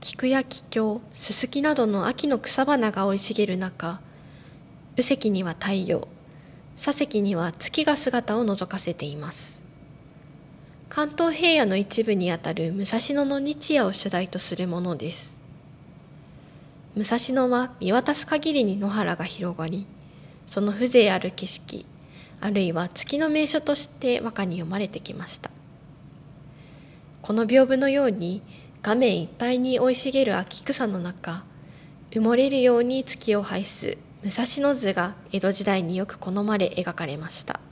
菊や桔梗、ススキなどの秋の草花が生い茂る中、右隻には太陽、左隻には月が姿を覗かせています。関東平野の一部にあたる武蔵野の日夜を主題とするものです。武蔵野は見渡す限りに野原が広がり、その風情ある景色、あるいは月の名所として和歌に読まれてきました。この屏風のように画面いっぱいに生い茂る秋草の中、埋もれるように月を配す武蔵野図が江戸時代によく好まれ描かれました。